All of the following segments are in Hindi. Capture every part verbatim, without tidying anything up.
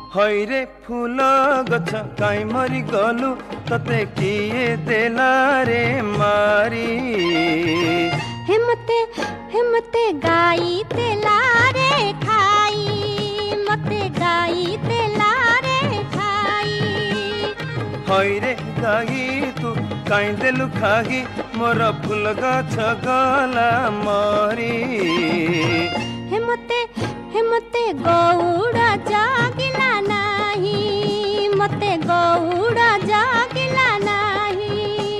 हईरे फूल गछ काई मरी गलु तते किए देला रे मारी हेमते हेमते गाई तेला रे खाई मते गाई तेला रे खाई हईरे गाई तू काई देलु खागी मोर फूल गछ गला मरी हेमते हेमते गौड़ा जागिला नाही मते गौड़ा जागिला नाही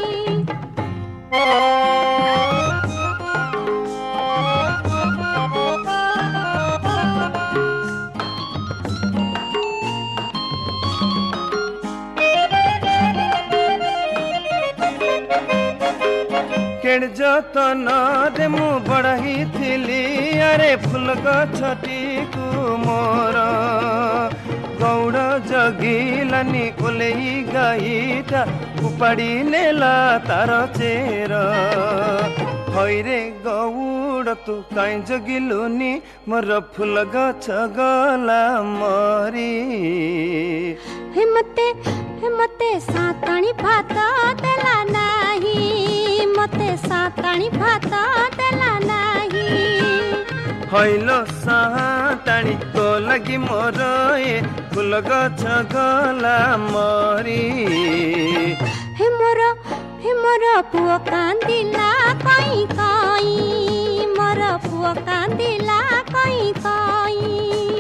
केड़ जतन रे मु बढ़ी थिली अरे फूल गछटी को मोर गौड़ जगिलानी ओलेई गाईटा उपाड़ी नेला तार चेर हईरे गौड़ तू काई जगिलुनी मोर फूल गछ गला मरी हेमते हेमते साताणी भात देला नाही मते साताणी भात देला नाही हईलो साताणी तो लगी मोर ए फूल गछ गला मरी हे मोर हे मोर पुओ कांदिला कई कई मोर पुओ कांदिला कई कई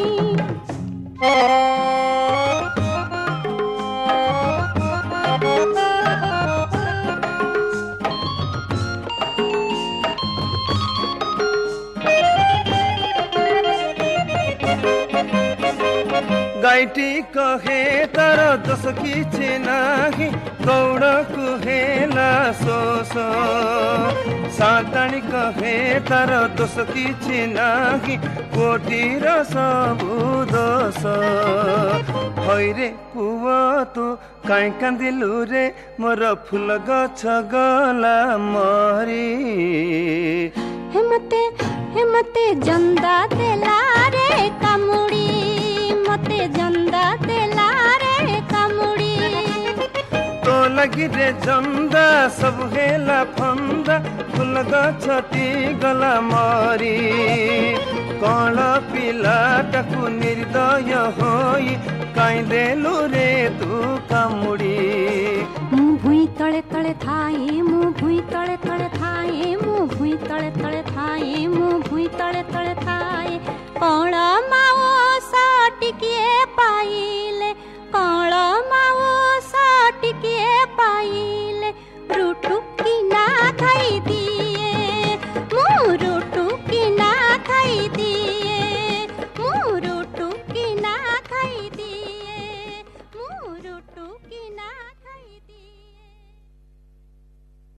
गाईटी कहे तार दोष किछि नाही गौड़ कुहेला सोस साताणी कहे तार दोष किछि नाही कोटीर सबु दोष हईरे पुआ तू काई कांदिलु रे मोर फूल गछ गला मरी हेमते हेमते जंदा देला रे कामुड़ी मते जंदा देला रे कामुड़ी तो लगी रे जंदा सब हेला फंदा फूल गछटी गला मरी कण पिलाटाकू निर्दय होई काई देलु रे तू कामुड़ी मु भुई तळे तळे थाए मु भुई तळे तळे थाए मु भुई तळे तळे थाए मु भुई तळे तळे थाए कण माओ सा टिकिए पाइले कण मा